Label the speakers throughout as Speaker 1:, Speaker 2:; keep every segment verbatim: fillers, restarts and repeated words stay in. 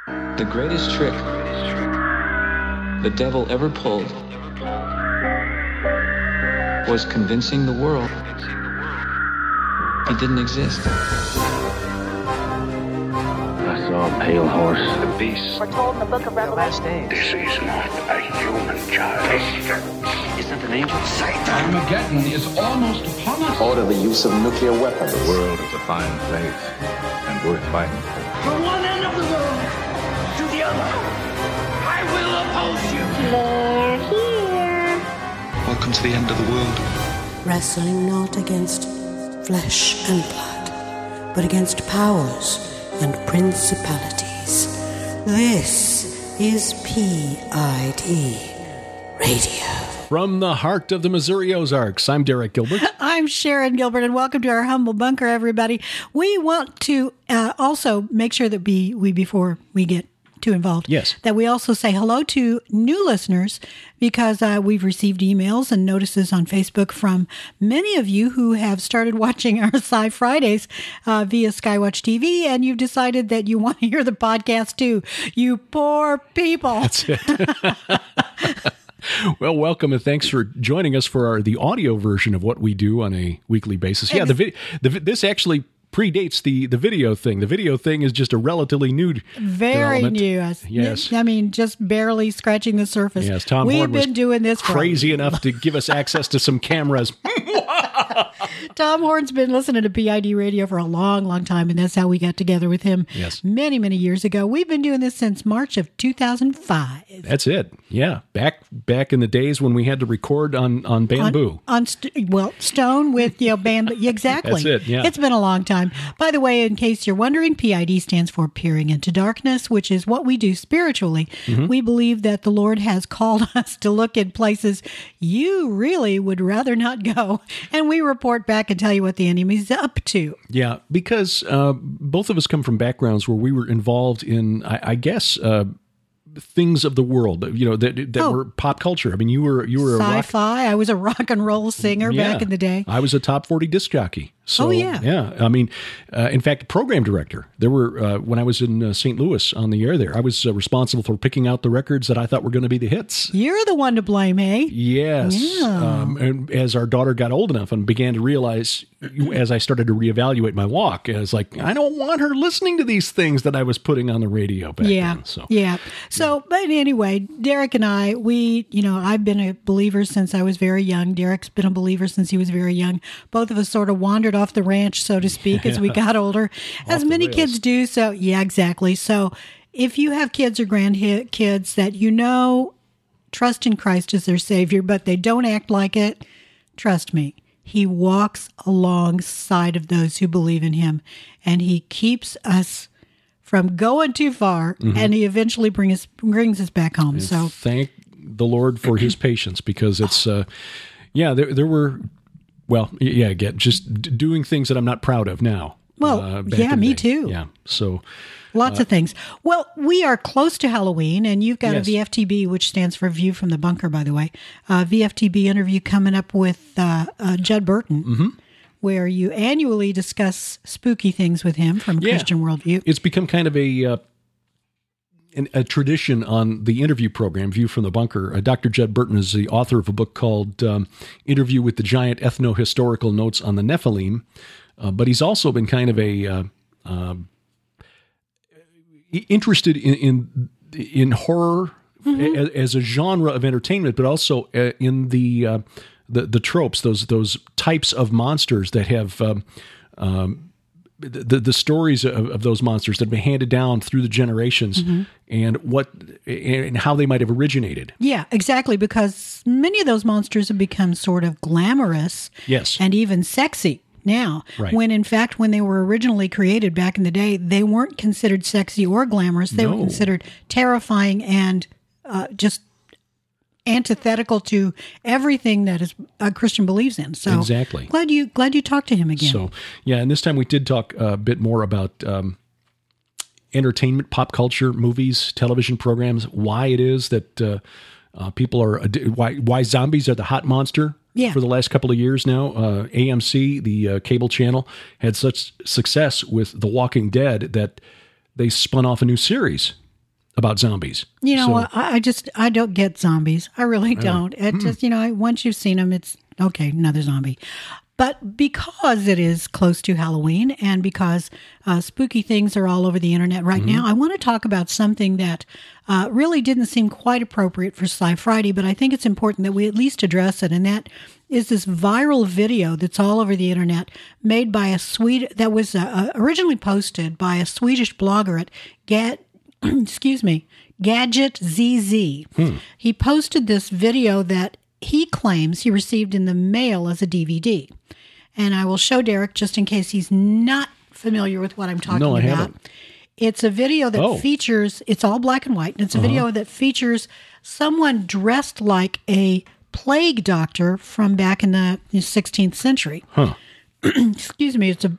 Speaker 1: The greatest trick the devil ever pulled was convincing the world he didn't exist.
Speaker 2: I saw a pale horse.
Speaker 3: The beast.
Speaker 4: We're told in the book of Revelation.
Speaker 3: This is not a human child.
Speaker 2: Isn't an angel?
Speaker 3: Satan.
Speaker 5: Armageddon is almost upon us.
Speaker 6: Order the use of nuclear weapons.
Speaker 7: The world is a fine place and worth fighting for.
Speaker 3: From one end of the world to the other, I will oppose you.
Speaker 4: They're here.
Speaker 8: Welcome to the end of the world.
Speaker 9: Wrestling not against flesh and blood, but against powers and principalities. This is P I D Radio.
Speaker 10: From the heart of the Missouri Ozarks, I'm Derek Gilbert.
Speaker 11: I'm Sharon Gilbert, and welcome to our humble bunker, everybody. We want to uh, also make sure that we, we, before we get too involved,
Speaker 10: yes,
Speaker 11: that we also say hello to new listeners, because uh, we've received emails and notices on Facebook from many of you who have started watching our Sci Fridays uh, via Skywatch T V, and you've decided that you want to hear the podcast too. You poor people.
Speaker 10: That's it. Well, welcome and thanks for joining us for our, the audio version of what we do on a weekly basis. Yeah, the, vi- the this actually predates the, the video thing. The video thing is just a relatively new
Speaker 11: Very
Speaker 10: development.
Speaker 11: new.
Speaker 10: Yes.
Speaker 11: I mean, just barely scratching the surface.
Speaker 10: Yes, Tom
Speaker 11: We've
Speaker 10: Horn
Speaker 11: been
Speaker 10: was
Speaker 11: doing this
Speaker 10: crazy
Speaker 11: for
Speaker 10: enough to give us access to some cameras.
Speaker 11: Tom Horn's been listening to P I D Radio for a long, long time, and that's how we got together with him
Speaker 10: yes.
Speaker 11: many, many years ago. We've been doing this since March of two thousand five.
Speaker 10: That's it. Yeah. Back back in the days when we had to record on, on bamboo.
Speaker 11: On, on st- well, stone with, you know, bamboo. Exactly.
Speaker 10: That's it, yeah.
Speaker 11: It's been a long time. By the way, in case you're wondering, P I D stands for Peering into Darkness, which is what we do spiritually. Mm-hmm. We believe that the Lord has called us to look in places you really would rather not go, and we report back and tell you what the enemy's up to.
Speaker 10: Yeah, because uh, both of us come from backgrounds where we were involved in, I, I guess, uh, things of the world, you know, that that
Speaker 11: oh.
Speaker 10: were pop culture. I mean, you were you were
Speaker 11: sci-fi.
Speaker 10: a rock,
Speaker 11: I was a rock and roll singer
Speaker 10: yeah,
Speaker 11: back in the day.
Speaker 10: I was a top forty disc jockey. So,
Speaker 11: oh yeah,
Speaker 10: yeah. I mean, uh, in fact, program director. There were uh, when I was in uh, Saint Louis on the air there, I was uh, responsible for picking out the records that I thought were going to be the hits.
Speaker 11: You're the one to blame, eh?
Speaker 10: Yes.
Speaker 11: Yeah.
Speaker 10: Um, and as our daughter got old enough and began to realize, as I started to reevaluate my walk, I was like, I don't want her listening to these things that I was putting on the radio back
Speaker 11: yeah.
Speaker 10: then. So
Speaker 11: yeah. So, yeah. But anyway, Derek and I, we, you know, I've been a believer since I was very young. Derek's been a believer since he was very young. Both of us sort of wandered off the ranch, so to speak, as we got older, as many
Speaker 10: rails.
Speaker 11: kids do. So, yeah, exactly. So if you have kids or grandkids that you know trust in Christ as their Savior, but they don't act like it, trust me, He walks alongside of those who believe in Him, and He keeps us from going too far, mm-hmm. and He eventually bring us, brings us back home.
Speaker 10: And
Speaker 11: so
Speaker 10: thank the Lord for His patience, because it's, uh, yeah, there, there were... Well, yeah, again, just d- doing things that I'm not proud of now.
Speaker 11: Well,
Speaker 10: uh, back
Speaker 11: yeah,
Speaker 10: in
Speaker 11: me
Speaker 10: the day.
Speaker 11: too.
Speaker 10: Yeah, so...
Speaker 11: Lots
Speaker 10: uh,
Speaker 11: of things. Well, we are close to Halloween, and you've got
Speaker 10: yes.
Speaker 11: a V F T B, which stands for View from the Bunker, by the way. Uh, V F T B interview coming up with uh, uh, Judd Burton,
Speaker 10: mm-hmm.
Speaker 11: where you annually discuss spooky things with him from a
Speaker 10: yeah.
Speaker 11: Christian worldview.
Speaker 10: It's become kind of a... Uh, An, a tradition on the interview program, View from the Bunker. Uh, Doctor Judd Burton is the author of a book called um, Interview with the Giant Ethno-Historical Notes on the Nephilim, uh, but he's also been kind of a uh, uh, interested in in, in horror mm-hmm. as, as a genre of entertainment, but also uh, in the, uh, the the tropes, those those types of monsters that have. Um, um, The, the stories of, of those monsters that have been handed down through the generations, mm-hmm. and what and how they might have originated.
Speaker 11: Yeah, exactly, because many of those monsters have become sort of glamorous,
Speaker 10: yes,
Speaker 11: and even sexy now.
Speaker 10: Right.
Speaker 11: When in fact, when they were originally created back in the day, they weren't considered sexy or glamorous. They
Speaker 10: no.
Speaker 11: were considered terrifying and uh, just antithetical to everything that is a Christian believes in. So
Speaker 10: exactly.
Speaker 11: Glad you glad you talked to him again.
Speaker 10: So yeah, and this time we did talk a bit more about um, entertainment, pop culture, movies, television programs. Why it is that uh, uh, people are why why zombies are the hot monster.
Speaker 11: Yeah.
Speaker 10: For the last couple of years now, uh, A M C, the uh, cable channel, had such success with The Walking Dead that they spun off a new series about zombies.
Speaker 11: You know,
Speaker 10: So-
Speaker 11: I, I just, I don't get zombies. I really don't. It
Speaker 10: Mm.
Speaker 11: just, you know, once you've seen them, it's okay, another zombie. But because it is close to Halloween and because uh, spooky things are all over the internet right now, I want to talk about something that uh, really didn't seem quite appropriate for Sci Friday, but I think it's important that we at least address it. And that is this viral video that's all over the internet made by a Swede that was uh, originally posted by a Swedish blogger at Gat. excuse me, Gadget Z Z.
Speaker 10: Hmm.
Speaker 11: He posted this video that he claims he received in the mail as a D V D. And I will show Derek just in case he's not familiar with what I'm talking
Speaker 10: No, I
Speaker 11: about.
Speaker 10: haven't.
Speaker 11: It's a video that
Speaker 10: Oh.
Speaker 11: features, it's all black and white, and it's a
Speaker 10: Uh-huh.
Speaker 11: video that features someone dressed like a plague doctor from back in the sixteenth century.
Speaker 10: Huh.
Speaker 11: Excuse me, it's a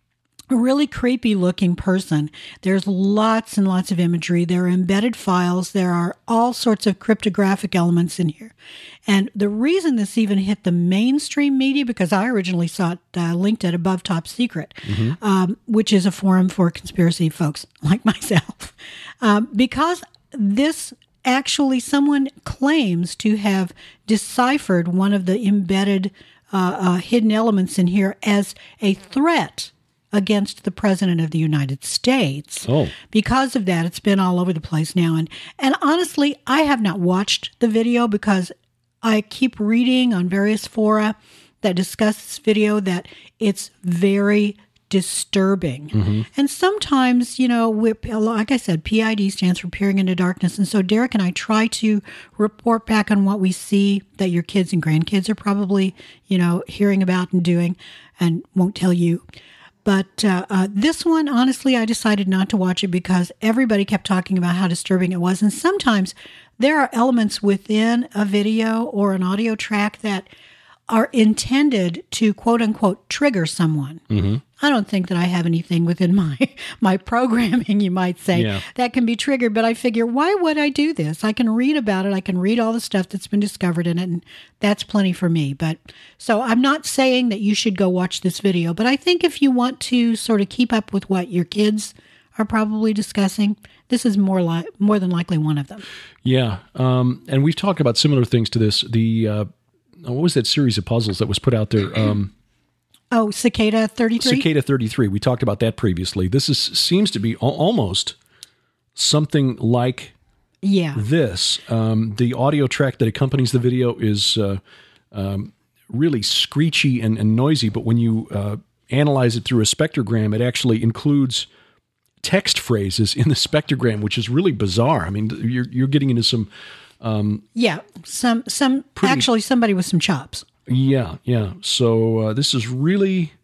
Speaker 11: a really creepy looking person. There's lots and lots of imagery. There are embedded files. There are all sorts of cryptographic elements in here. And the reason this even hit the mainstream media, because I originally saw it uh, linked at Above Top Secret, um, which is a forum for conspiracy folks like myself, um, because this actually someone claims to have deciphered one of the embedded uh, uh, hidden elements in here as a threat against the President of the United States.
Speaker 10: Oh.
Speaker 11: Because of that, it's been all over the place now. And, and honestly, I have not watched the video because I keep reading on various fora that discuss this video that it's very disturbing.
Speaker 10: Mm-hmm.
Speaker 11: And sometimes, you know, we, like I said, P I D stands for Peering into Darkness. And so Derek and I try to report back on what we see that your kids and grandkids are probably, you know, hearing about and doing and won't tell you. But uh, uh, this one, honestly, I decided not to watch it because everybody kept talking about how disturbing it was. And sometimes there are elements within a video or an audio track that are intended to, quote unquote, trigger someone.
Speaker 10: Mm-hmm.
Speaker 11: I don't think that I have anything within my my programming, you might say,
Speaker 10: Yeah.
Speaker 11: that can be triggered. But I figure, why would I do this? I can read about it. I can read all the stuff that's been discovered in it, and that's plenty for me. But so I'm not saying that you should go watch this video, but I think if you want to sort of keep up with what your kids are probably discussing, this is more li- more than likely one of them.
Speaker 10: Yeah. Um, and we've talked about similar things to this. The, uh, what was that series of puzzles that was put out there? Um,
Speaker 11: Oh, Cicada thirty-three?
Speaker 10: Cicada thirty-three. We talked about that previously. This is seems to be al- almost something like
Speaker 11: Yeah.
Speaker 10: this. Um, the audio track that accompanies the video is uh, um, really screechy and, and noisy, but when you uh, analyze it through a spectrogram, it actually includes text phrases in the spectrogram, which is really bizarre. I mean, you're you're getting into some um,
Speaker 11: Yeah. Some, some,
Speaker 10: Pretty-
Speaker 11: actually somebody with some chops.
Speaker 10: Yeah, yeah. So uh, this is really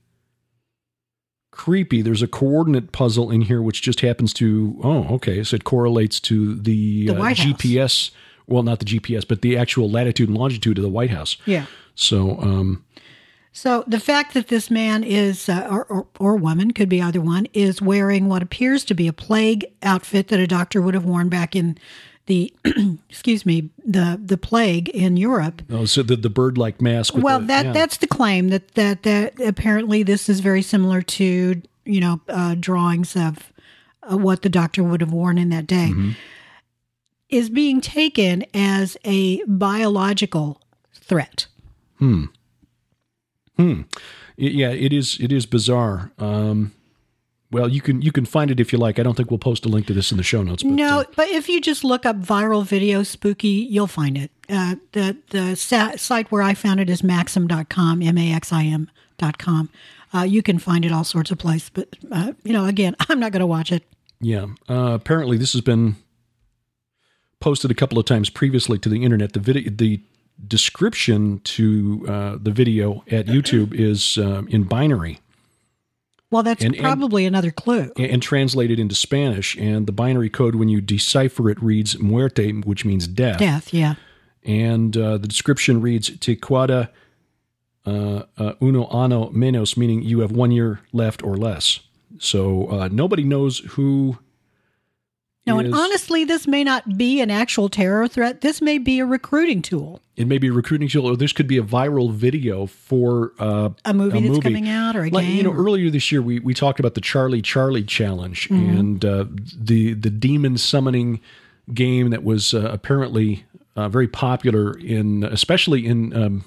Speaker 10: creepy. There's a coordinate puzzle in here which just happens to, oh, okay, so it correlates to the,
Speaker 11: The
Speaker 10: uh,
Speaker 11: White
Speaker 10: G
Speaker 11: House.
Speaker 10: P S, well, not the G P S, but the actual latitude and longitude of the White House.
Speaker 11: Yeah.
Speaker 10: So, um,
Speaker 11: So the fact that this man is, uh, or, or, or woman, could be either one, is wearing what appears to be a plague outfit that a doctor would have worn back in the, excuse me, the the plague in Europe.
Speaker 10: oh, so the, the bird-like mask. With
Speaker 11: Well,
Speaker 10: the,
Speaker 11: that
Speaker 10: yeah.
Speaker 11: that's the claim that, that that apparently this is very similar to, you know, uh, drawings of uh, what the doctor would have worn in that day,
Speaker 10: Mm-hmm.
Speaker 11: is being taken as a biological threat.
Speaker 10: Hmm. Hmm. Y- Yeah, it is. It is bizarre. Um, well, you can you can find it if you like. I don't think we'll post a link to this in the show notes. But,
Speaker 11: No,
Speaker 10: uh,
Speaker 11: but if you just look up viral video spooky, you'll find it. Uh, the the sa- site where I found it is maxim dot com, M A X I M dot com. Uh, you can find it all sorts of places. But, uh, you know, again, I'm not going to watch it.
Speaker 10: yeah. Uh, apparently, this has been posted a couple of times previously to the internet. The video, the description to uh, the video at YouTube is um, in binary.
Speaker 11: Well, that's
Speaker 10: And- and-
Speaker 11: probably another clue.
Speaker 10: and, and translated into Spanish. And the binary code, when you decipher it, reads muerte, which means death.
Speaker 11: Death, yeah.
Speaker 10: And uh, the description reads te queda uh, uh, uno ano menos, meaning you have one year left or less. So uh, nobody knows who
Speaker 11: No,
Speaker 10: is,
Speaker 11: and honestly, this may not be an actual terror threat. This may be a recruiting tool.
Speaker 10: It may be a recruiting tool, or this could be a viral video for uh,
Speaker 11: a movie
Speaker 10: a
Speaker 11: that's
Speaker 10: movie.
Speaker 11: coming out, or a
Speaker 10: like,
Speaker 11: game.
Speaker 10: You know,
Speaker 11: or...
Speaker 10: earlier this year we, we talked about the Charlie Charlie Challenge
Speaker 11: Mm-hmm.
Speaker 10: and uh, the the demon summoning game that was uh, apparently uh, very popular in, especially in, um,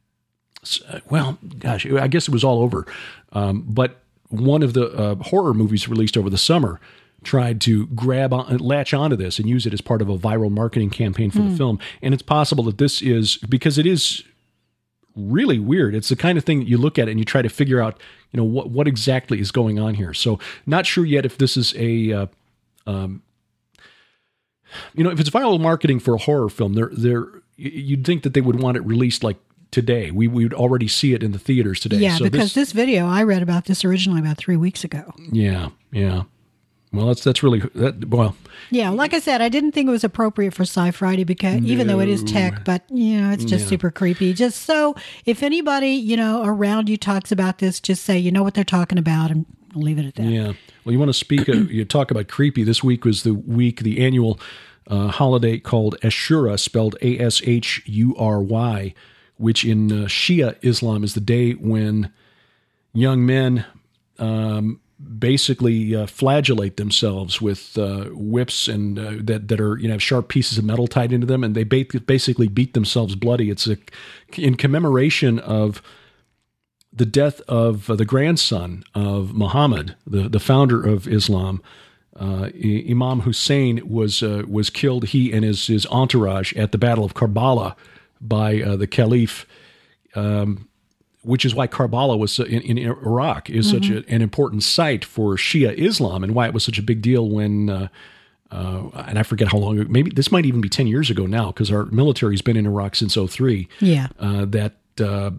Speaker 10: well, gosh, I guess it was all over. Um, but one of the uh, horror movies released over the summer tried to grab on, latch onto this and use it as part of a viral marketing campaign for mm. the film. And it's possible that this is, because it is really weird. It's the kind of thing that you look at it and you try to figure out, you know, what, what exactly is going on here. So not sure yet if this is a, uh, um, you know, if it's viral marketing for a horror film, they're, they're, you'd think that they would want it released like today. We we would already see it in the theaters today.
Speaker 11: Yeah,
Speaker 10: so
Speaker 11: because
Speaker 10: this,
Speaker 11: this video, I read about this originally about three weeks ago.
Speaker 10: Yeah, yeah. Well, that's that's really that. Well,
Speaker 11: yeah, like I said, I didn't think it was appropriate for Sci Friday because
Speaker 10: no.
Speaker 11: even though it is tech, but you know, it's just
Speaker 10: yeah.
Speaker 11: super creepy. Just so if anybody you know around you talks about this, just say you know what they're talking about and leave it at that.
Speaker 10: Yeah. Well, you want to speak? Of, you talk about creepy. This week was the week, the annual uh, holiday called Ashura, spelled A S H U R Y, which in uh, Shia Islam is the day when young men. Um, basically uh, flagellate themselves with uh, whips and uh, that that are you know have sharp pieces of metal tied into them, and they ba- basically beat themselves bloody. It's a, in commemoration of the death of uh, the grandson of Muhammad, the the founder of Islam. Uh, Imam Hussein was uh, was killed, he and his his entourage, at the Battle of Karbala by uh, the Caliph. Um, Which is why Karbala was in, in Iraq is mm-hmm. such a, an important site for Shia Islam, and why it was such a big deal when, uh, uh, and I forget how long, maybe this might even be ten years ago now, because our military's been in Iraq since oh three.
Speaker 11: Yeah.
Speaker 10: Uh, that uh,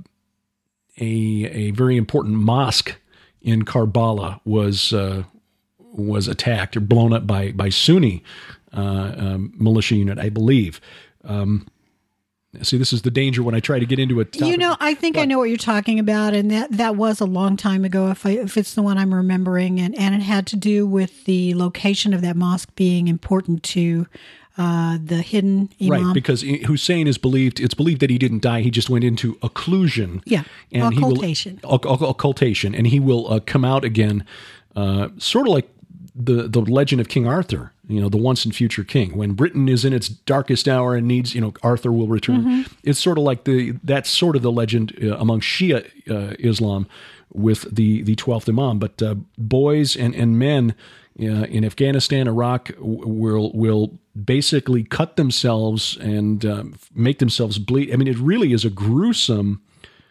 Speaker 10: a a very important mosque in Karbala was uh, was attacked or blown up by by Sunni uh, um, militia unit, I believe. Um, See, this is the danger when I try to get into it.
Speaker 11: You know, I think but, I know what you're talking about, and that, that was a long time ago, if I, if it's the one I'm remembering, and, and it had to do with the location of that mosque being important to uh, the hidden imam.
Speaker 10: Right, because Hussein is believed, it's believed that he didn't die, he just went into occlusion.
Speaker 11: Yeah,
Speaker 10: and
Speaker 11: occultation.
Speaker 10: He will, occultation, and he will uh, come out again, uh, sort of like the the legend of King Arthur, you know, the once and future king. When Britain is in its darkest hour and needs, you know, Arthur will return. Mm-hmm. It's sort of like the, that's sort of the legend uh, among Shia uh, Islam with the, the twelfth Imam. But uh, boys and, and men uh, in Afghanistan, Iraq w- will, will basically cut themselves and um, make themselves bleed. I mean, it really is a gruesome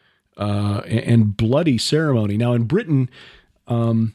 Speaker 10: uh, and bloody ceremony. Now in Britain, um,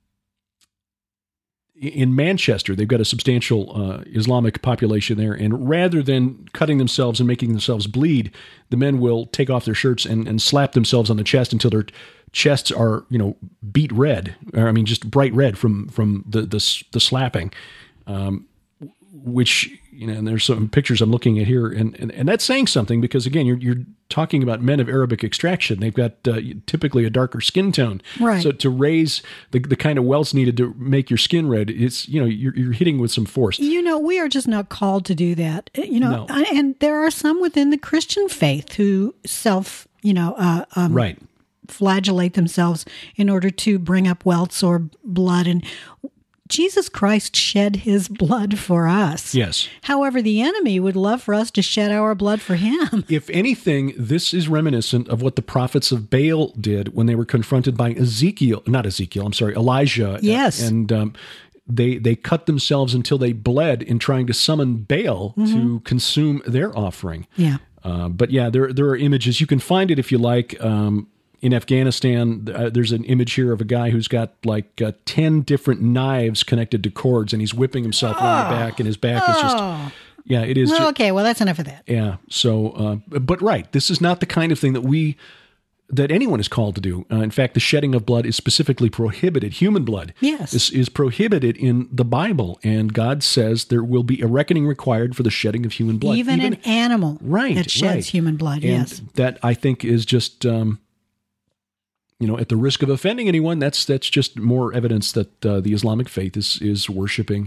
Speaker 10: in Manchester, they've got a substantial uh, Islamic population there, and rather than cutting themselves and making themselves bleed, the men will take off their shirts and, and slap themselves on the chest until their chests are, you know, beat red, or I mean, just bright red from from the the, the slapping, um, which, you know, and there's some pictures I'm looking at here, and, and, and that's saying something, because again, you're you're talking about men of Arabic extraction. They've got uh, typically a darker skin tone,
Speaker 11: right?
Speaker 10: So to raise the the kind of welts needed to make your skin red, it's, you know, you're you're hitting with some force.
Speaker 11: You know, we are just not called to do that. You know, no. And there are some within the Christian faith who self, you know, uh, um,
Speaker 10: right,
Speaker 11: flagellate themselves in order to bring up welts or blood. And Jesus Christ shed his blood for us.
Speaker 10: Yes.
Speaker 11: However, the enemy would love for us to shed our blood for him.
Speaker 10: If anything, this is reminiscent of what the prophets of Baal did when they were confronted by Ezekiel, not Ezekiel, I'm sorry, Elijah.
Speaker 11: Yes.
Speaker 10: And um, they they cut themselves until they bled in trying to summon Baal mm-hmm. to consume their offering.
Speaker 11: Yeah.
Speaker 10: Uh, but yeah, there there are images. You can find it if you like. Um, In Afghanistan, uh, there's an image here of a guy who's got like uh, ten different knives connected to cords, and he's whipping himself oh. on the back, and his back oh. is just, yeah, it is.
Speaker 11: Well,
Speaker 10: ju-
Speaker 11: okay, well, that's enough of that.
Speaker 10: Yeah. So, uh, but right, this is not the kind of thing that we, that anyone is called to do. Uh, in fact, the shedding of blood is specifically prohibited. Human blood
Speaker 11: yes.
Speaker 10: is, is prohibited in the Bible, and God says there will be a reckoning required for the shedding of human blood.
Speaker 11: Even, Even an animal
Speaker 10: right,
Speaker 11: that sheds
Speaker 10: right.
Speaker 11: human blood,
Speaker 10: and
Speaker 11: yes.
Speaker 10: that, I think, is just... Um, You know, at the risk of offending anyone, that's that's just more evidence that uh, the Islamic faith is is worshiping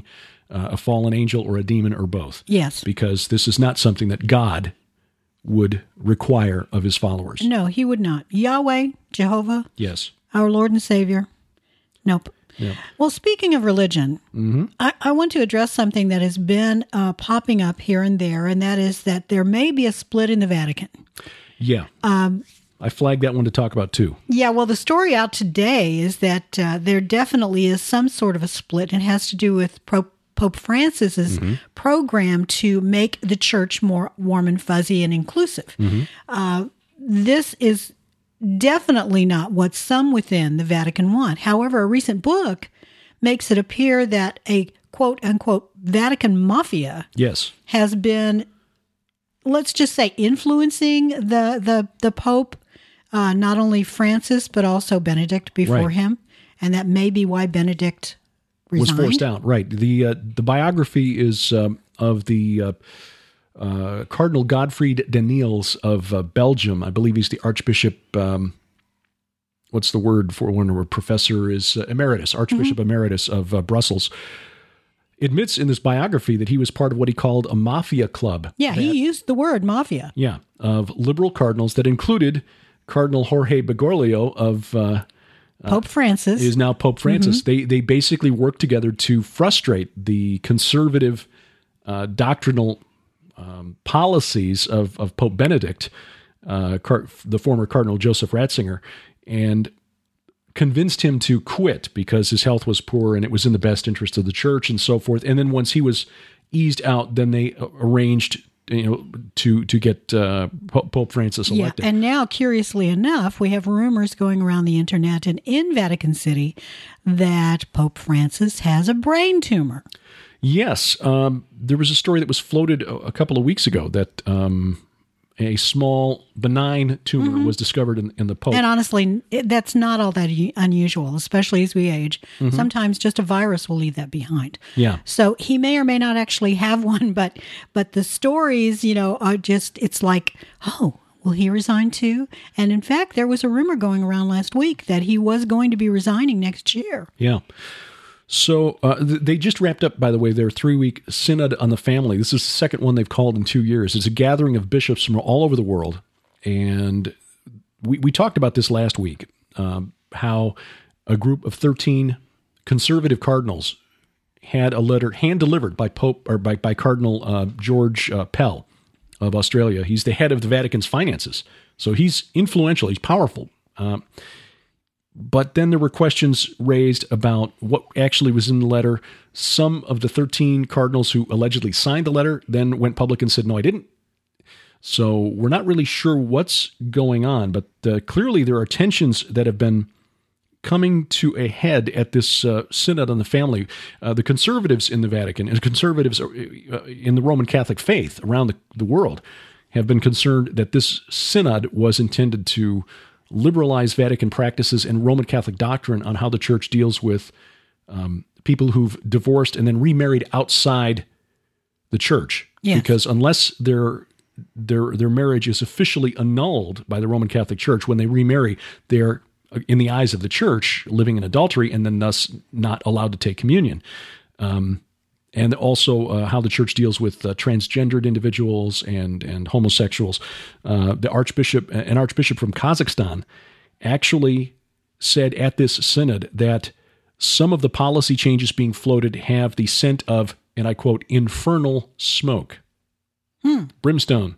Speaker 10: uh, a fallen angel or a demon or both.
Speaker 11: Yes.
Speaker 10: Because this is not something that God would require of his followers.
Speaker 11: No, he would not. Yahweh, Jehovah,
Speaker 10: yes,
Speaker 11: our Lord and Savior. Nope.
Speaker 10: Yep.
Speaker 11: Well, speaking of religion, mm-hmm. I, I want to address something that has been uh, popping up here and there, and that is that there may be a split in the Vatican.
Speaker 10: Yeah. Um, I flagged that one to talk about, too.
Speaker 11: Yeah, well, the story out today is that uh, there definitely is some sort of a split, and it has to do with Pope, Pope Francis's mm-hmm. program to make the church more warm and fuzzy and inclusive. Mm-hmm. Uh, this is definitely not what some within the Vatican want. However, a recent book makes it appear that a quote-unquote Vatican mafia
Speaker 10: yes.
Speaker 11: has been, let's just say, influencing the the, the Pope, uh, not only Francis, but also Benedict before
Speaker 10: right.
Speaker 11: him. And that may be why Benedict resigned.
Speaker 10: Was forced out, right. The, uh, the biography is um, of the... Uh, Uh, Cardinal Godfried de Niels of uh, Belgium. I believe he's the Archbishop, um, what's the word for when a professor is uh, emeritus, Archbishop mm-hmm. emeritus of uh, Brussels, admits in this biography that he was part of what he called a mafia club.
Speaker 11: Yeah,
Speaker 10: that,
Speaker 11: he used the word mafia.
Speaker 10: Yeah, of liberal cardinals that included Cardinal Jorge Bergoglio of... Uh,
Speaker 11: Pope Francis.
Speaker 10: Uh, is now Pope Francis. Mm-hmm. They, they basically worked together to frustrate the conservative uh, doctrinal Um, policies of, of Pope Benedict, uh, Car- the former Cardinal Joseph Ratzinger, and convinced him to quit because his health was poor and it was in the best interest of the church and so forth. And then once he was eased out, then they arranged, you know, to to get uh, Pope Francis elected.
Speaker 11: Yeah, and now, curiously enough, we have rumors going around the internet and in Vatican City that Pope Francis has a brain tumor.
Speaker 10: Yes, um, there was a story that was floated a, a couple of weeks ago that um, a small benign tumor mm-hmm. was discovered in, in the Pope.
Speaker 11: And honestly, it, that's not all that u- unusual, especially as we age. Mm-hmm. Sometimes just a virus will leave that behind.
Speaker 10: Yeah.
Speaker 11: So he may or may not actually have one, but but the stories, you know, are just, it's like, oh, will he resign too? And in fact, there was a rumor going around last week that he was going to be resigning next year.
Speaker 10: Yeah. So uh, th- they just wrapped up, by the way, their three-week Synod on the Family. This is the second one they've called in two years. It's a gathering of bishops from all over the world. And we, we talked about this last week, um, how a group of thirteen conservative cardinals had a letter hand-delivered by Pope or by, by Cardinal uh, George uh, Pell of Australia. He's the head of the Vatican's finances. So he's influential. He's powerful. Um But then there were questions raised about what actually was in the letter. Some of the thirteen cardinals who allegedly signed the letter then went public and said, no, I didn't. So we're not really sure what's going on, but uh, clearly there are tensions that have been coming to a head at this uh, Synod on the Family. Uh, the conservatives in the Vatican and conservatives uh, in the Roman Catholic faith around the, the world have been concerned that this Synod was intended to liberalize Vatican practices and Roman Catholic doctrine on how the church deals with um, people who've divorced and then remarried outside the church.
Speaker 11: Yes.
Speaker 10: Because unless their their their marriage is officially annulled by the Roman Catholic Church, when they remarry, they're, in the eyes of the church, living in adultery and then thus not allowed to take communion. Um, and also uh, how the church deals with uh, transgendered individuals and and homosexuals. Uh, the archbishop, an archbishop from Kazakhstan, actually said at this synod that some of the policy changes being floated have the scent of, and I quote, infernal smoke,
Speaker 11: hmm.
Speaker 10: brimstone,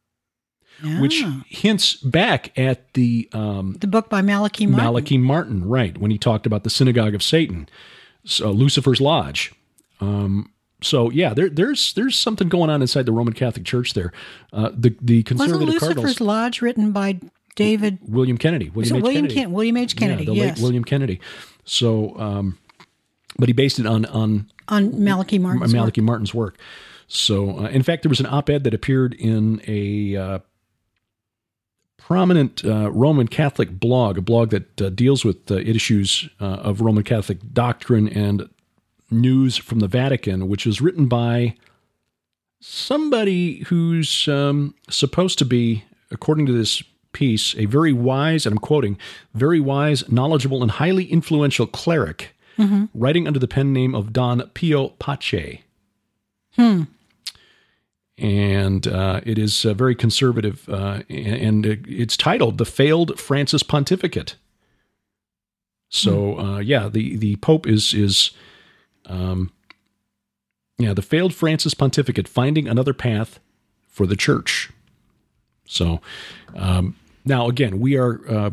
Speaker 11: yeah.
Speaker 10: which hints back at the um,
Speaker 11: the book by Malachi Martin.
Speaker 10: Malachi Martin, right, when he talked about the synagogue of Satan, so Lucifer's Lodge. Um, so yeah, there, there's there's something going on inside the Roman Catholic Church there. Uh, the the conservative
Speaker 11: Wasn't
Speaker 10: cardinals.
Speaker 11: Lucifer's Lodge written by David
Speaker 10: William Kennedy? William H.
Speaker 11: William
Speaker 10: Kennedy.
Speaker 11: Ken- William H. Kennedy.
Speaker 10: Yeah, the
Speaker 11: yes.
Speaker 10: late William Kennedy. So, um, but he based it on on
Speaker 11: on Malachi Martin's
Speaker 10: Malachi
Speaker 11: work.
Speaker 10: Martin's work. So, uh, in fact, there was an op-ed that appeared in a uh, prominent uh, Roman Catholic blog, a blog that uh, deals with uh, issues uh, of Roman Catholic doctrine and news from the Vatican, which is written by somebody who's um, supposed to be, according to this piece, a very wise, and I'm quoting, very wise, knowledgeable, and highly influential cleric, mm-hmm. writing under the pen name of Don Pio Pace.
Speaker 11: Hmm.
Speaker 10: And uh, it is uh, very conservative, uh, and, and it's titled "The Failed Francis Pontificate." So, uh, yeah, the, the Pope is is, um, yeah, the failed Francis Pontificate, finding another path for the Church. So, um, now again, we are. Uh,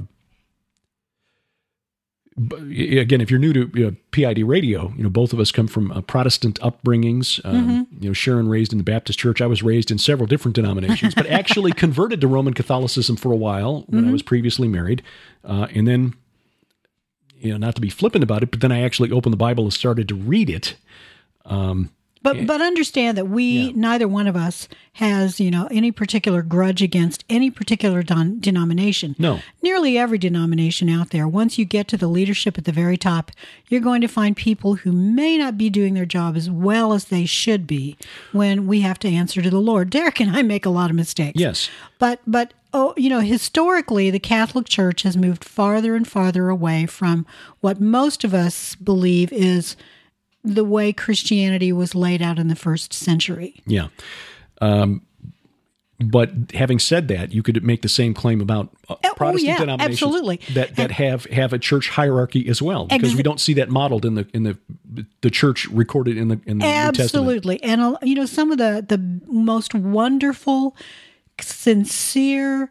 Speaker 10: Again, if you're new to you know, P I D Radio, you know both of us come from uh, Protestant upbringings. Um, mm-hmm. You know, Sharon raised in the Baptist Church. I was raised in several different denominations, but actually converted to Roman Catholicism for a while when mm-hmm. I was previously married, uh, and then, you know, not to be flippant about it, but then I actually opened the Bible and started to read it. Um,
Speaker 11: But but understand that we, yeah. neither one of us has, you know, any particular grudge against any particular don- denomination.
Speaker 10: No.
Speaker 11: Nearly every denomination out there, once you get to the leadership at the very top, you're going to find people who may not be doing their job as well as they should be when we have to answer to the Lord. Derek and I make a lot of mistakes.
Speaker 10: Yes.
Speaker 11: But, but oh, you know, historically, the Catholic Church has moved farther and farther away from what most of us believe is the way Christianity was laid out in the first century.
Speaker 10: Yeah. Um, but having said that, you could make the same claim about uh,
Speaker 11: oh,
Speaker 10: Protestant
Speaker 11: yeah,
Speaker 10: denominations
Speaker 11: absolutely.
Speaker 10: that, that
Speaker 11: and,
Speaker 10: have, have a church hierarchy as well, because ex- we don't see that modeled in the in the the church recorded in the in the New Testament.
Speaker 11: Absolutely. And uh, you know, some of the the most wonderful, sincere,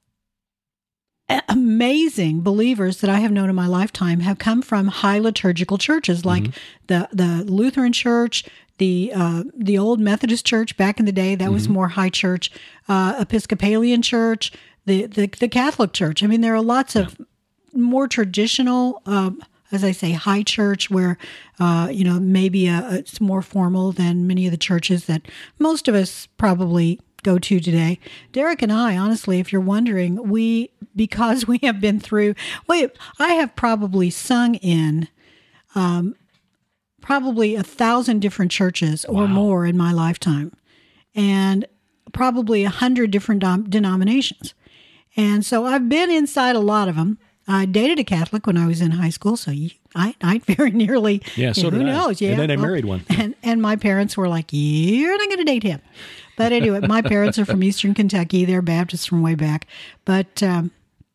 Speaker 11: amazing believers that I have known in my lifetime have come from high liturgical churches, like mm-hmm. the the Lutheran Church, the uh, the old Methodist Church back in the day. That mm-hmm. was more high church, uh, Episcopalian Church, the, the the Catholic Church. I mean, there are lots of yeah. more traditional, um, as I say, high church where uh, you know maybe a, it's more formal than many of the churches that most of us probably go to today. Derek and I, honestly, if you're wondering, we, because we have been through, wait, I have probably sung in um, probably a thousand different churches or wow. more in my lifetime, and probably a hundred different dom- denominations. And so I've been inside a lot of them. I dated a Catholic when I was in high school, so you, I, I very nearly,
Speaker 10: yeah, so
Speaker 11: who
Speaker 10: did
Speaker 11: knows?
Speaker 10: I.
Speaker 11: Yeah,
Speaker 10: and then I
Speaker 11: well,
Speaker 10: married one.
Speaker 11: And, and my parents were like, you're not going to date him. But anyway, my parents are from Eastern Kentucky. They're Baptists from way back. But um,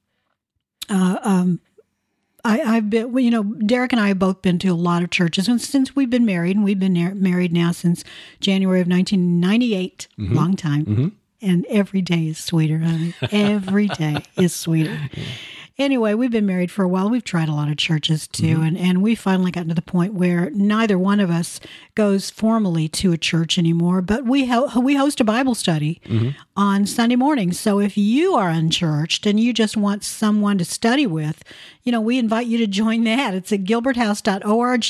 Speaker 11: uh, um, I, I've been, well, you know, Derek and I have both been to a lot of churches. And since we've been married, and we've been na- married now since January of nineteen ninety-eight, mm-hmm. long time. Mm-hmm. And every day is sweeter, honey. Every day is sweeter. Yeah. Anyway, we've been married for a while. We've tried a lot of churches too, mm-hmm. and, and we finally gotten to the point where neither one of us goes formally to a church anymore, but we ho- we host a Bible study mm-hmm. on Sunday mornings. So if you are unchurched and you just want someone to study with, you know, we invite you to join that. It's at gilbert house dot org,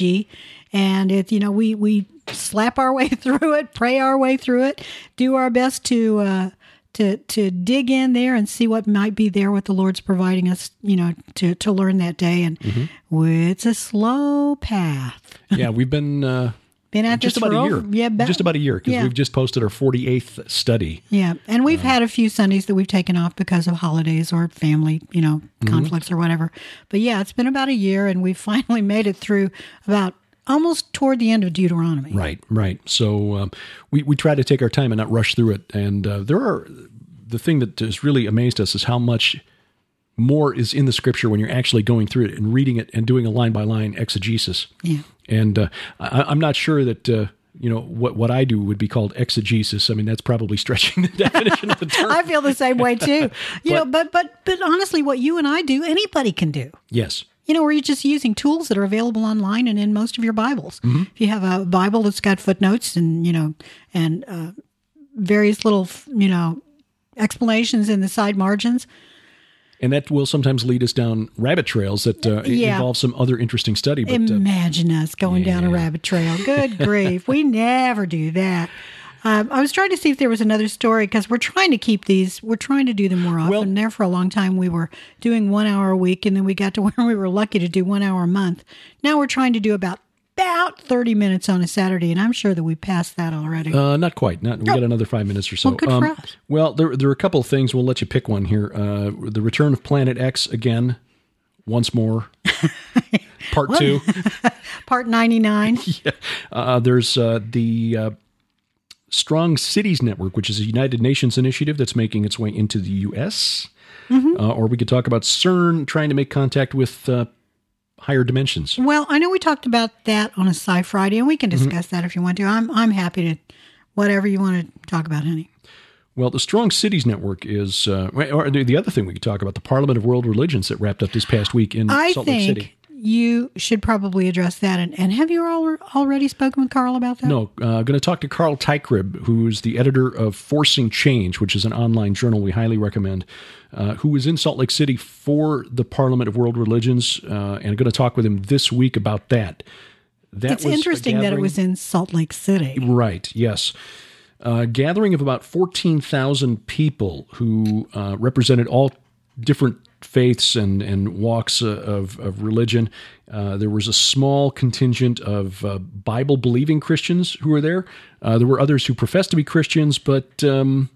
Speaker 11: and it, you know, we, we slap our way through it, pray our way through it, do our best to uh, to to dig in there and see what might be there, what the Lord's providing us, you know, to, to learn that day. And mm-hmm. it's a slow path.
Speaker 10: Yeah, we've been uh,
Speaker 11: been at
Speaker 10: just
Speaker 11: this
Speaker 10: about
Speaker 11: for
Speaker 10: a year.
Speaker 11: Over, yeah,
Speaker 10: just about a year because
Speaker 11: yeah.
Speaker 10: we've just posted our forty-eighth study.
Speaker 11: Yeah, and we've
Speaker 10: uh,
Speaker 11: had a few Sundays that we've taken off because of holidays or family, you know, mm-hmm. conflicts or whatever. But yeah, it's been about a year, and we've finally made it through about almost toward the end of Deuteronomy.
Speaker 10: Right, right. So um, we, we try to take our time and not rush through it. And uh, there are, the thing that has really amazed us is how much more is in the scripture when you're actually going through it and reading it and doing a line-by-line exegesis.
Speaker 11: Yeah.
Speaker 10: And uh, I, I'm not sure that, uh, you know, what, what I do would be called exegesis. I mean, that's probably stretching the definition of the term.
Speaker 11: I feel the same way too. You
Speaker 10: but,
Speaker 11: know, but, but, but honestly, what you and I do, anybody can do.
Speaker 10: Yes.
Speaker 11: You know, where you're just using tools that are available online and in most of your Bibles. Mm-hmm. If you have a Bible that's got footnotes and, you know, and uh, various little, you know, explanations in the side margins.
Speaker 10: And that will sometimes lead us down rabbit trails that uh, yeah. involve some other interesting study. But,
Speaker 11: Imagine uh, us going yeah. down a rabbit trail. Good grief. We never do that. Um, I was trying to see if there was another story because we're trying to keep these, we're trying to do them more often.
Speaker 10: Well,
Speaker 11: there for a long time we were doing one hour a week, and then we got to where we were lucky to do one hour a month. Now we're trying to do about about thirty minutes on a Saturday, and I'm sure that we passed that already.
Speaker 10: Uh, not quite. Not, we oh. got another five minutes or so.
Speaker 11: Well, good
Speaker 10: um,
Speaker 11: for us.
Speaker 10: Well, there, there are a couple of things. We'll let you pick one here. Uh, the Return of Planet X again, once more. Part two.
Speaker 11: Part ninety-nine.
Speaker 10: yeah. Uh, there's uh, the... Uh, Strong Cities Network, which is a United Nations initiative that's making its way into the U S. Mm-hmm. Uh, or we could talk about CERN trying to make contact with uh, higher dimensions.
Speaker 11: Well, I know we talked about that on a Sci Friday, and we can discuss mm-hmm. that if you want to. I'm I'm happy to, whatever you want to talk about, honey.
Speaker 10: Well, the Strong Cities Network is, uh, or the other thing we could talk about, the Parliament of World Religions that wrapped up this past week in
Speaker 11: I
Speaker 10: Salt Lake City.
Speaker 11: I think you should probably address that. And, and have you all already spoken with Carl about that?
Speaker 10: No, I'm uh, going to talk to Carl Teichrieb, who's the editor of Forcing Change, which is an online journal we highly recommend, uh, who was in Salt Lake City for the Parliament of World Religions, uh, and I'm going to talk with him this week about that. That
Speaker 11: it's
Speaker 10: was
Speaker 11: interesting that it was in Salt Lake City.
Speaker 10: Right, yes. A gathering of about fourteen thousand people who uh, represented all different faiths and, and walks uh, of, of religion. Uh, there was a small contingent of uh, Bible-believing Christians who were there. Uh, there were others who professed to be Christians, but um,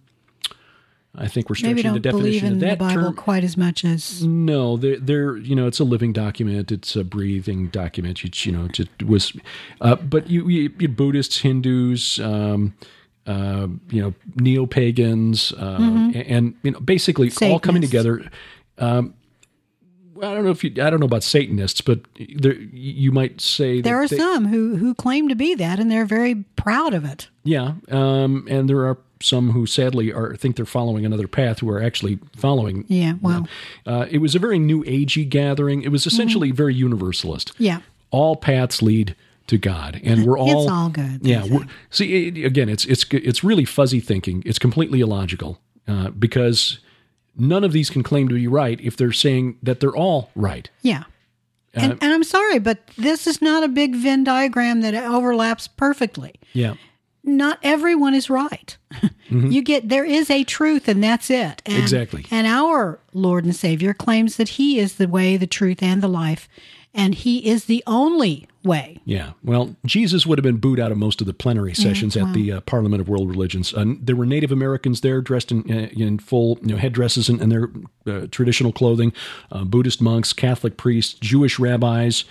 Speaker 10: I think we're stretching
Speaker 11: Maybe don't
Speaker 10: the definition
Speaker 11: believe in
Speaker 10: of that
Speaker 11: the Bible
Speaker 10: term.
Speaker 11: Quite as much as
Speaker 10: no. They're, they're you know it's a living document. It's a breathing document. It's, you know it was, uh, but you, you, you Buddhists, Hindus. Um, Uh, you know, neo-pagans, uh, mm-hmm. and, and, you know, basically Satanists. All coming together. Um, well, I don't know if you, I don't know about Satanists, but there, you might say
Speaker 11: there
Speaker 10: that
Speaker 11: are
Speaker 10: they,
Speaker 11: some who, who claim to be that, and they're very proud of it.
Speaker 10: Yeah. Um, and there are some who sadly are, think they're following another path who are actually following.
Speaker 11: Yeah. Well,
Speaker 10: uh, it was a very new agey gathering. It was essentially mm-hmm. very universalist.
Speaker 11: Yeah.
Speaker 10: All paths lead to God, and we're all
Speaker 11: it's all good.
Speaker 10: Yeah, we're, see, it, again, it's it's it's really fuzzy thinking. It's completely illogical uh, because none of these can claim to be right if they're saying that they're all right.
Speaker 11: Yeah, uh, and, and I'm sorry, but this is not a big Venn diagram that overlaps perfectly.
Speaker 10: Yeah,
Speaker 11: not everyone is right. Mm-hmm. You get there is a truth, and that's it. And,
Speaker 10: exactly.
Speaker 11: And our Lord and Savior claims that He is the way, the truth, and the life. And He is the only way.
Speaker 10: Yeah. Well, Jesus would have been booed out of most of the plenary sessions
Speaker 11: yeah,
Speaker 10: at
Speaker 11: wow.
Speaker 10: the uh, Parliament of World Religions. Uh, there were Native Americans there dressed in uh, in full you know, headdresses and, and their uh, traditional clothing, uh, Buddhist monks, Catholic priests, Jewish rabbis,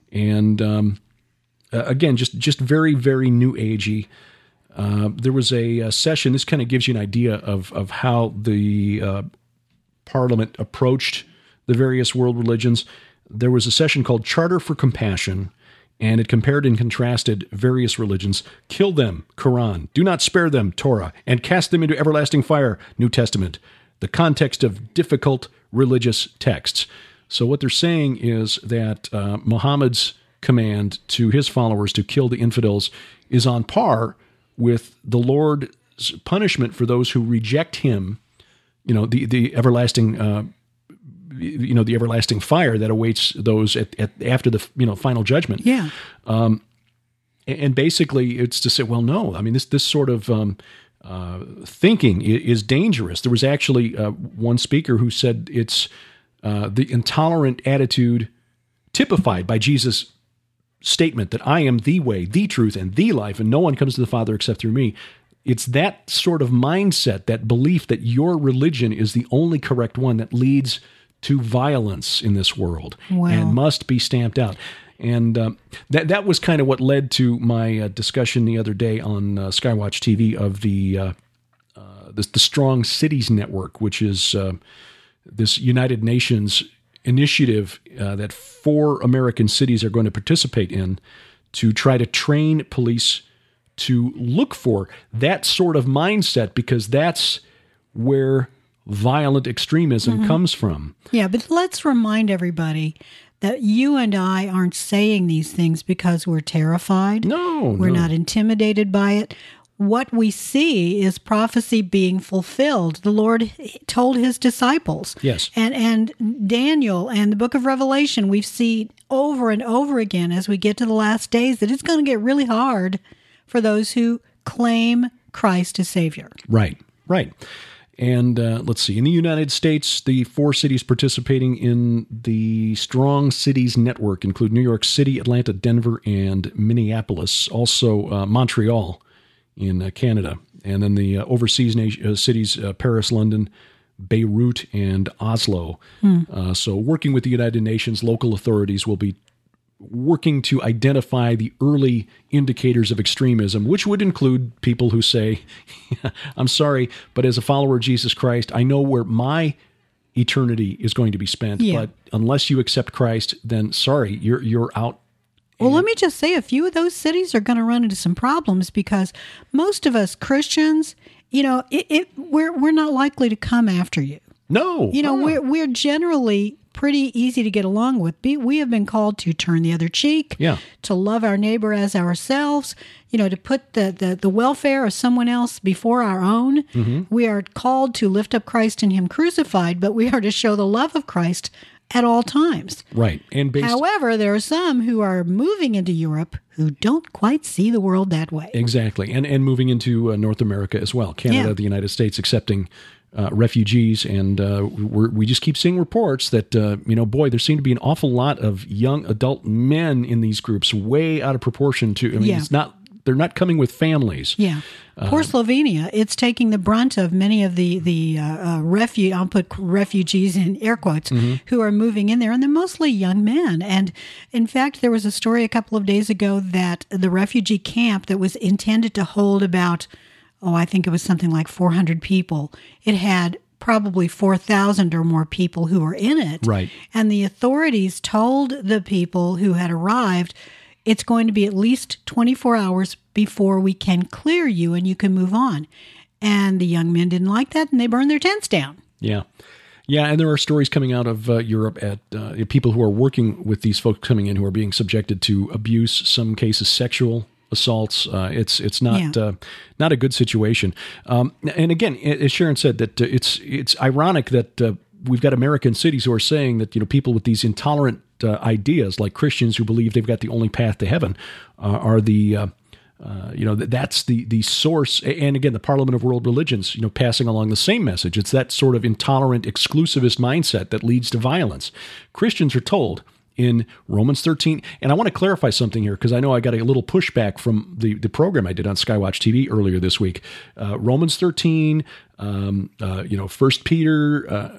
Speaker 10: and um, uh, again, just, just very, very new agey. Uh, there was a, a session. This kind of gives you an idea of, of how the uh, Parliament approached the various world religions. There was a session called Charter for Compassion, and it compared and contrasted various religions. Kill them, Quran. Do not spare them, Torah. And cast them into everlasting fire, New Testament. The context of difficult religious texts. So what they're saying is that uh, Muhammad's command to his followers to kill the infidels is on par with the Lord's punishment for those who reject him, you know, the, the everlasting uh you know, the everlasting fire that awaits those at, at after the, you know, final judgment.
Speaker 11: Yeah.
Speaker 10: Um, and basically it's to say, well, no, I mean, this, this sort of um, uh, thinking is dangerous. There was actually uh, one speaker who said it's uh, the intolerant attitude typified by Jesus' statement that I am the way, the truth, and the life, and no one comes to the Father except through me. It's that sort of mindset, that belief that your religion is the only correct one that leads to violence in this world
Speaker 11: wow.
Speaker 10: and must be stamped out. And uh, that that was kind of what led to my uh, discussion the other day on uh, Skywatch T V of the, uh, uh, the the Strong Cities Network, which is uh, this United Nations initiative uh, that four American cities are going to participate in to try to train police to look for that sort of mindset, because that's where violent extremism mm-hmm. comes from.
Speaker 11: Yeah, but let's remind everybody that you and I aren't saying these things because we're terrified.
Speaker 10: No,
Speaker 11: We're
Speaker 10: no.
Speaker 11: not intimidated by it. What we see is prophecy being fulfilled. The Lord told his disciples.
Speaker 10: Yes.
Speaker 11: And and Daniel and the book of Revelation, we've seen over and over again as we get to the last days that it's going to get really hard for those who claim Christ as Savior.
Speaker 10: Right, right. And uh, let's see, in the United States, the four cities participating in the Strong Cities Network include New York City, Atlanta, Denver, and Minneapolis. Also, uh, Montreal in uh, Canada. And then the uh, overseas na- uh, cities, uh, Paris, London, Beirut, and Oslo. Hmm. Uh, so working with the United Nations, local authorities will be working to identify the early indicators of extremism, which would include people who say, I'm sorry, but as a follower of Jesus Christ, I know where my eternity is going to be spent.
Speaker 11: Yeah.
Speaker 10: But unless you accept Christ, then sorry, you're you're out.
Speaker 11: Well, let me just say a few of those cities are going to run into some problems because most of us Christians, you know, it, it we're we're not likely to come after you.
Speaker 10: No.
Speaker 11: You know,
Speaker 10: oh.
Speaker 11: we're we're generally pretty easy to get along with. Be, we have been called to turn the other cheek,
Speaker 10: yeah.
Speaker 11: to love our neighbor as ourselves, you know, to put the, the, the welfare of someone else before our own.
Speaker 10: Mm-hmm.
Speaker 11: We are called to lift up Christ and him crucified, but we are to show the love of Christ at all times.
Speaker 10: Right. And based-
Speaker 11: However, there are some who are moving into Europe who don't quite see the world that way.
Speaker 10: Exactly. And and moving into uh, North America as well. Canada,
Speaker 11: Yeah.
Speaker 10: the United States accepting uh, refugees. And uh, we're, we just keep seeing reports that, uh, you know, boy, there seem to be an awful lot of young adult men in these groups, way out of proportion to, I mean,
Speaker 11: Yeah.
Speaker 10: it's not, they're not coming with families.
Speaker 11: Yeah. Poor Slovenia, it's taking the brunt of many of the, the uh, uh, refu- I'll put refugees in air quotes,
Speaker 10: Mm-hmm.
Speaker 11: who are moving in there, and they're mostly young men. And in fact, there was a story a couple of days ago that the refugee camp that was intended to hold about, oh, I think it was something like four hundred people, it had probably four thousand or more people who were in it.
Speaker 10: Right.
Speaker 11: And the authorities told the people who had arrived, it's going to be at least twenty-four hours before we can clear you and you can move on. And the young men didn't like that, and they burned their tents down.
Speaker 10: Yeah. Yeah, and there are stories coming out of uh, Europe at uh, people who are working with these folks coming in who are being subjected to abuse, some cases sexual assaults. Uh, it's it's not
Speaker 11: Yeah.
Speaker 10: uh, not a good situation. Um, and again, as Sharon said, that uh, it's it's ironic that uh, we've got American cities who are saying that, you know, people with these intolerant uh, ideas, like Christians who believe they've got the only path to heaven, uh, are the uh, Uh, you know, that that's the the source. And again, the Parliament of World Religions, you know, passing along the same message. It's that sort of intolerant, exclusivist mindset that leads to violence. Christians are told in Romans thirteen, and I want to clarify something here because I know I got a little pushback from the, the program I did on Skywatch T V earlier this week. Uh, Romans thirteen, um, uh, you know, First Peter, uh,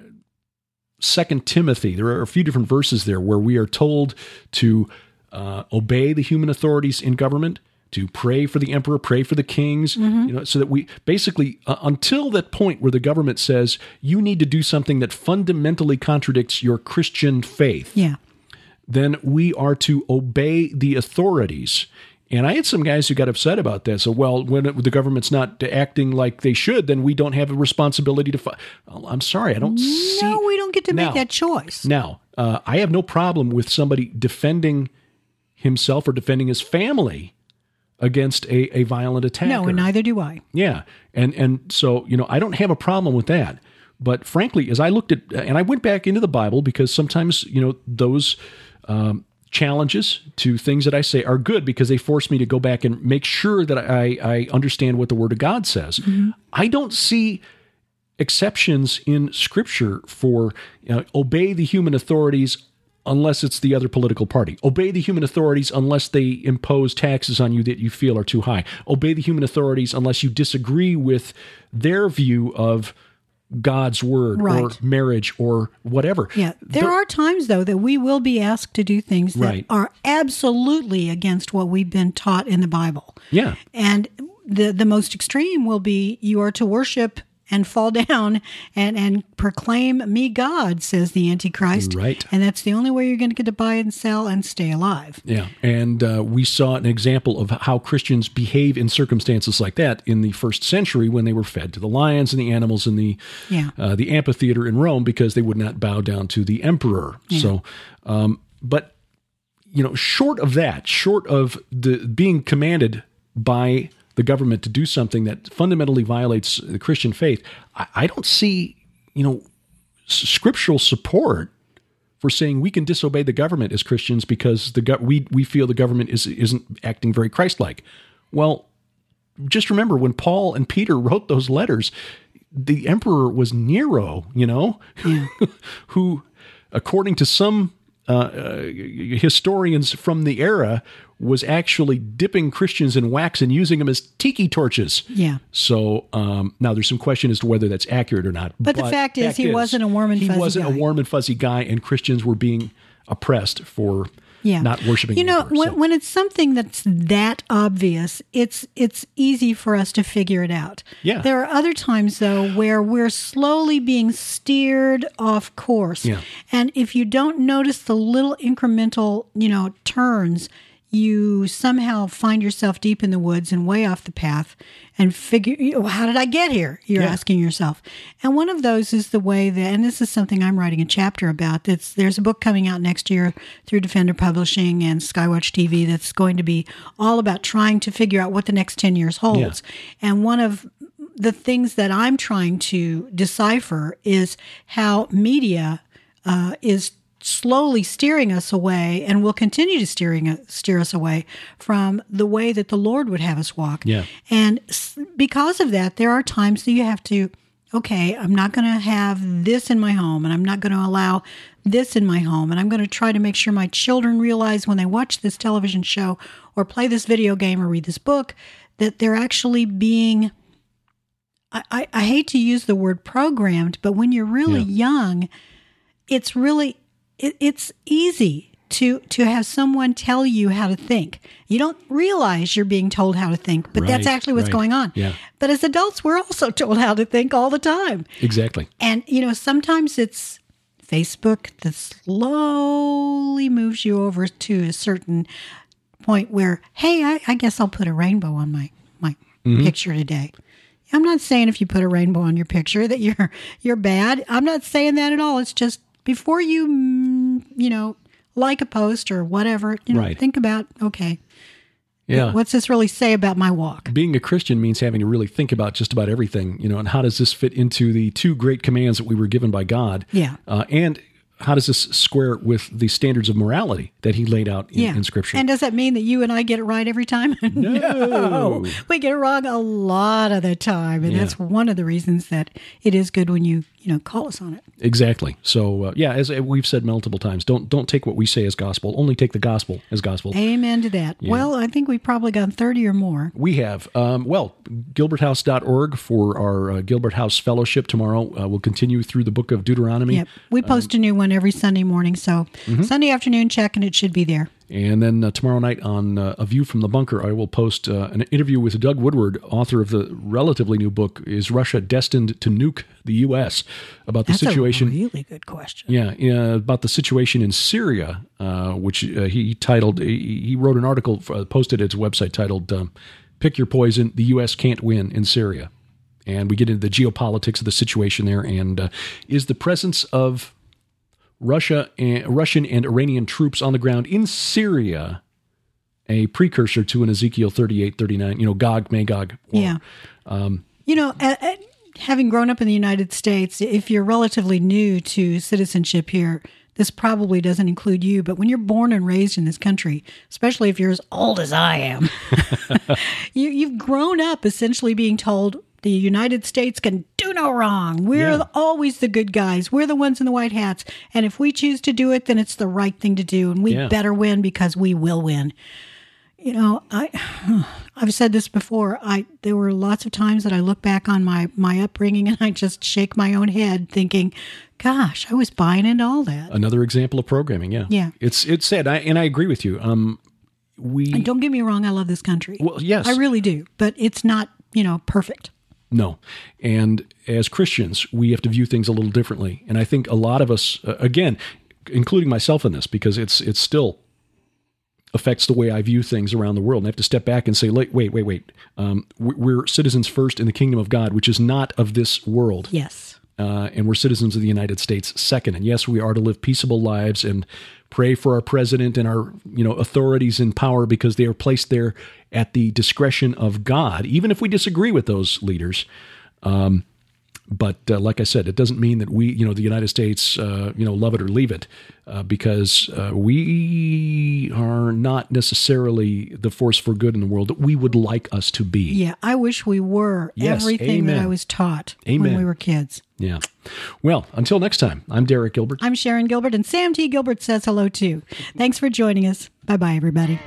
Speaker 10: Second Timothy. There are a few different verses there where we are told to uh, obey the human authorities in government, to pray for the emperor, pray for the kings,
Speaker 11: Mm-hmm.
Speaker 10: you know, so that we basically, uh, until that point where the government says you need to do something that fundamentally contradicts your Christian faith,
Speaker 11: Yeah.
Speaker 10: then we are to obey the authorities. And I had some guys who got upset about that. So, well, when it, the government's not acting like they should, then we don't have a responsibility to fight. Well, I'm sorry, I don't see.
Speaker 11: No, we don't get to
Speaker 10: Now-
Speaker 11: make that choice.
Speaker 10: Now, uh, I have no problem with somebody defending himself or defending his family against a, a violent attacker.
Speaker 11: No, and neither do I.
Speaker 10: Yeah. And and so, you know, I don't have a problem with that. But frankly, as I looked at, and I went back into the Bible because sometimes, you know, those um, challenges to things that I say are good because they force me to go back and make sure that I, I understand what the Word of God says. Mm-hmm. I don't see exceptions in Scripture for you know, obey the human authorities unless it's the other political party. Obey the human authorities unless they impose taxes on you that you feel are too high. Obey the human authorities unless you disagree with their view of God's word
Speaker 11: Right.
Speaker 10: or marriage or whatever.
Speaker 11: Yeah. There are times, though, that we will be asked to do things that
Speaker 10: Right.
Speaker 11: are absolutely against what we've been taught in the Bible.
Speaker 10: Yeah.
Speaker 11: And the, the most extreme will be you are to worship and fall down and, and proclaim me God, says the Antichrist.
Speaker 10: Right.
Speaker 11: And that's the only way you're going to get to buy and sell and stay alive.
Speaker 10: Yeah, and uh, we saw an example of how Christians behave in circumstances like that in the first century when they were fed to the lions and the animals in the
Speaker 11: Yeah.
Speaker 10: uh, the amphitheater in Rome because they would not bow down to the emperor.
Speaker 11: Yeah.
Speaker 10: So, um, but you know, short of that, short of the being commanded by the government to do something that fundamentally violates the Christian faith, I, I don't see, you know, s- scriptural support for saying we can disobey the government as Christians because the go- we we feel the government is isn't acting very Christ-like. Well, just remember when Paul and Peter wrote those letters, the emperor was Nero, you know,
Speaker 11: Yeah.
Speaker 10: who, according to some uh, uh, historians from the era, was actually dipping Christians in wax and using them as tiki torches.
Speaker 11: Yeah.
Speaker 10: So um, now there's some question as to whether that's accurate or not.
Speaker 11: But the fact is, he wasn't a warm and
Speaker 10: he
Speaker 11: fuzzy
Speaker 10: wasn't
Speaker 11: guy.
Speaker 10: a warm and fuzzy guy, and Christians were being oppressed for
Speaker 11: Yeah.
Speaker 10: not worshiping.
Speaker 11: You know,
Speaker 10: anymore,
Speaker 11: when,
Speaker 10: so.
Speaker 11: when it's something that's that obvious, it's it's easy for us to figure it out.
Speaker 10: Yeah.
Speaker 11: There are other times, though, where we're slowly being steered off course.
Speaker 10: Yeah.
Speaker 11: And if you don't notice the little incremental, you know, turns, you somehow find yourself deep in the woods and way off the path and figure, you know, how did I get here? You're
Speaker 10: Yeah.
Speaker 11: asking yourself. And one of those is the way that, and this is something I'm writing a chapter about, that's, there's a book coming out next year through Defender Publishing and Skywatch T V that's going to be all about trying to figure out what the next ten years holds. Yeah. And one of the things that I'm trying to decipher is how media uh, is slowly steering us away and will continue to steering steer us away from the way that the Lord would have us walk.
Speaker 10: Yeah.
Speaker 11: And because of that, there are times that you have to, okay, I'm not going to have this in my home, and I'm not going to allow this in my home, and I'm going to try to make sure my children realize when they watch this television show or play this video game or read this book that they're actually being, I, I, I hate to use the word programmed, but when you're really yeah. young, it's really, It, it's easy to to have someone tell you how to think. You don't realize you're being told how to think, but
Speaker 10: right,
Speaker 11: that's actually what's
Speaker 10: right.
Speaker 11: going on.
Speaker 10: Yeah.
Speaker 11: But as adults, we're also told how to think all the time.
Speaker 10: Exactly.
Speaker 11: And, you know, sometimes it's Facebook that slowly moves you over to a certain point where, hey, I, I guess I'll put a rainbow on my, my mm-hmm. picture today. I'm not saying if you put a rainbow on your picture that you're you're bad. I'm not saying that at all. It's just, before you, you know, like a post or whatever, you know,
Speaker 10: right.
Speaker 11: think about, okay,
Speaker 10: yeah.
Speaker 11: what's this really say about my walk?
Speaker 10: Being a Christian means having to really think about just about everything, you know, and how does this fit into the two great commands that we were given by God?
Speaker 11: Yeah.
Speaker 10: Uh, and how does this square with the standards of morality that he laid out in,
Speaker 11: yeah.
Speaker 10: in Scripture?
Speaker 11: And does that mean that you and I get it right every time?
Speaker 10: No.
Speaker 11: no. We get it wrong a lot of the time. And
Speaker 10: yeah.
Speaker 11: that's one of the reasons that it is good when you, you know, call us on it.
Speaker 10: Exactly. So, uh, yeah, as we've said multiple times, don't don't take what we say as gospel. Only take the gospel as gospel.
Speaker 11: Amen to that. Yeah. Well, I think we've probably gone thirty or more.
Speaker 10: We have. Um, well, gilbert house dot org for our uh, Gilbert House Fellowship tomorrow. Uh, we'll continue through the book of Deuteronomy.
Speaker 11: Yep. We post um, a new one every Sunday morning. So mm-hmm. Sunday afternoon, check, and it should be there.
Speaker 10: And then uh, tomorrow night on uh, A View from the Bunker, I will post uh, an interview with Doug Woodward, author of the relatively new book, Is Russia Destined to Nuke the U S? About the
Speaker 11: That's
Speaker 10: situation.
Speaker 11: That's a really good question.
Speaker 10: Yeah, yeah, about the situation in Syria, uh, which uh, he titled, he, he wrote an article, uh, posted at his website titled, um, Pick Your Poison, the U S Can't Win in Syria. And we get into the geopolitics of the situation there, and uh, is the presence of Russia and Russian and Iranian troops on the ground in Syria a precursor to an Ezekiel thirty-eight, thirty-nine, you know, Gog, Magog war.
Speaker 11: Yeah. Um, you know, uh, uh, having grown up in the United States, if you're relatively new to citizenship here, this probably doesn't include you, but when you're born and raised in this country, especially if you're as old as I am, you, you've grown up essentially being told the United States can do no wrong. We're
Speaker 10: Yeah.
Speaker 11: the, always the good guys. We're the ones in the white hats. And if we choose to do it, then it's the right thing to do. And we
Speaker 10: Yeah.
Speaker 11: better win because we will win. You know, I, I've said this before. I there were lots of times that I look back on my, my upbringing and I just shake my own head thinking, gosh, I was buying into all that.
Speaker 10: Another example of programming, yeah.
Speaker 11: Yeah.
Speaker 10: It's it's sad, I, and I agree with you. Um, we
Speaker 11: And don't get me wrong, I love this country.
Speaker 10: Well, yes.
Speaker 11: I really do. But it's not, you know, perfect.
Speaker 10: No. And as Christians, we have to view things a little differently. And I think a lot of us, uh, again, including myself in this, because it's it's still affects the way I view things around the world. And I have to step back and say, wait, wait, wait, wait. Um, we're citizens first in the kingdom of God, which is not of this world.
Speaker 11: Yes.
Speaker 10: Uh, and we're citizens of the United States second. And yes, we are to live peaceable lives and pray for our president and our, you know, authorities in power because they are placed there at the discretion of God, even if we disagree with those leaders. Um, but uh, like I said, it doesn't mean that we, you know, the United States, uh, you know, love it or leave it, uh, because uh, we are not necessarily the force for good in the world that we would like us to be.
Speaker 11: Yeah, I wish we were
Speaker 10: Yes,
Speaker 11: everything
Speaker 10: amen.
Speaker 11: that I was taught
Speaker 10: Amen.
Speaker 11: when we were kids.
Speaker 10: Yeah. Well, until next time, I'm Derek Gilbert.
Speaker 11: I'm Sharon Gilbert, and Sam T. Gilbert says hello, too. Thanks for joining us. Bye-bye, everybody.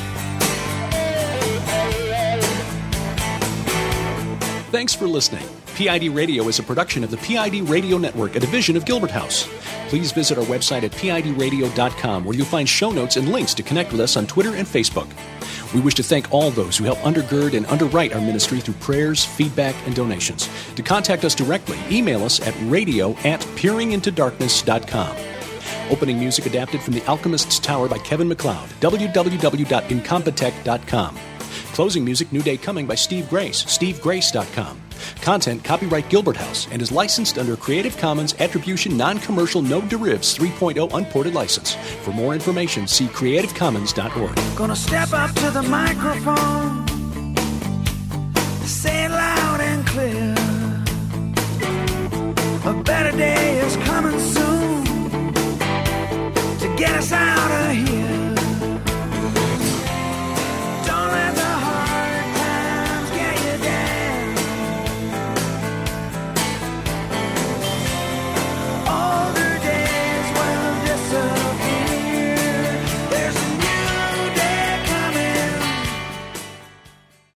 Speaker 10: Thanks for listening. P I D Radio is a production of the P I D Radio Network, a division of Gilbert House. Please visit our website at P I D radio dot com, where you'll find show notes and links to connect with us on Twitter and Facebook. We wish to thank all those who help undergird and underwrite our ministry through prayers, feedback, and donations. To contact us directly, email us at radio at peering into darkness dot com. Opening music adapted from The Alchemist's Tower by Kevin MacLeod, w w w dot incompetech dot com. Closing music, New Day Coming by Steve Grace, steve grace dot com. Content copyright Gilbert House and is licensed under Creative Commons Attribution Non-Commercial No Derivatives three point oh Unported License. For more information, see creative commons dot org.
Speaker 12: Gonna step up to the microphone, say it loud and clear.